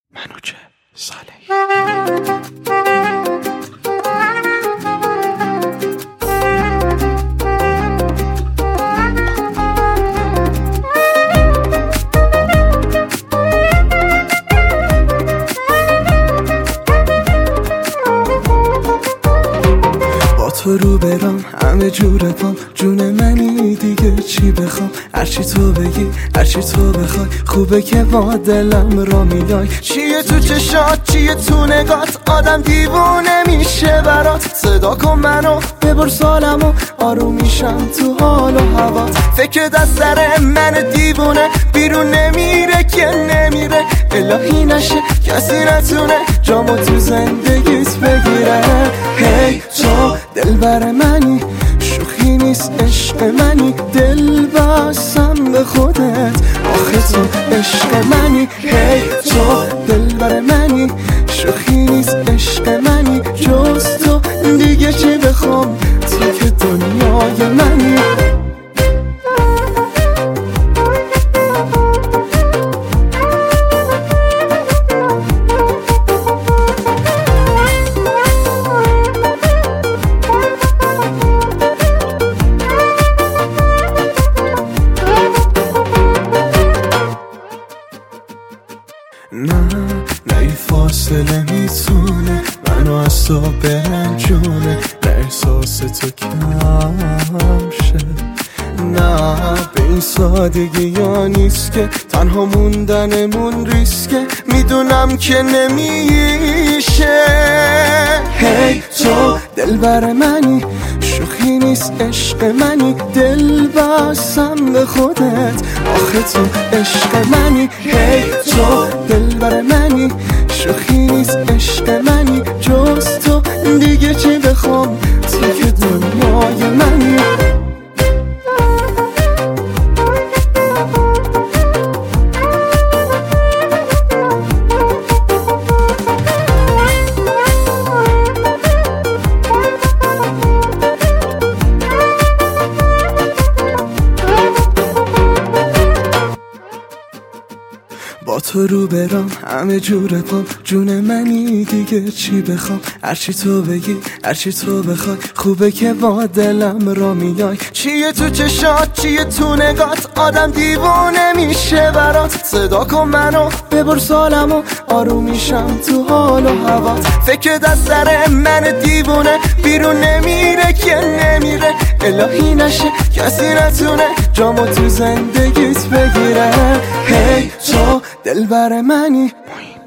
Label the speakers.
Speaker 1: منوچه صالحی.
Speaker 2: تو رو برام همه جور پام، جون منی دیگه چی بخوام؟ هرچی تو بگی هرچی تو بخوای، خوبه که با دلم را میای. چیه تو چشات چیه تو نگات، آدم دیوونه میشه برات. صدا کن منو ببر سالمو، آروم میشم تو حال و هوات. فکر دست سر من دیوونه بیرون نمیره که نمیره. الهی نشه کسی نتونه جامو تو زندگیت بگیره. هی تو دلبر منی، شوخی نیست عشق منی. دل بستم به خودت، آخه تو عشق منی. هی تو دلبر منی، شوخی نیست عشق منی. جز تو دیگه چی بخوام، تو که دنیای منی. نه این فاصله میتونه منو از تو برنجونه. نه احساس تو کم شه، نه به این سادگی یا نیست که تنها موندنمون ریسکه. میدونم که نمیشه. هی تو دلبر منی، شوخی نیست عشق منی. دل بستم به خودت، آخه تو عشق منی. هی تو دلبر منی، شوخی نیست عشق منی. جز تو دیگه چی بخوام، تو که دنیای منی. با تو رو برام همه جور پام، جون منی دیگه چی بخوام؟ هرچی تو بگی هرچی تو بخوای، خوبه که با دلم را میای. چیه تو چشات چیه تو نگات، آدم دیوونه میشه برات. صدا کن منو ببر سالمو، آروم میشم تو حال و هوات. فکر دست سر من دیوونه بیرون نمیره که نمیره. الهی نشه کسی نتونه جامو تو زندگیت بگیره. هی تو دلبر منی.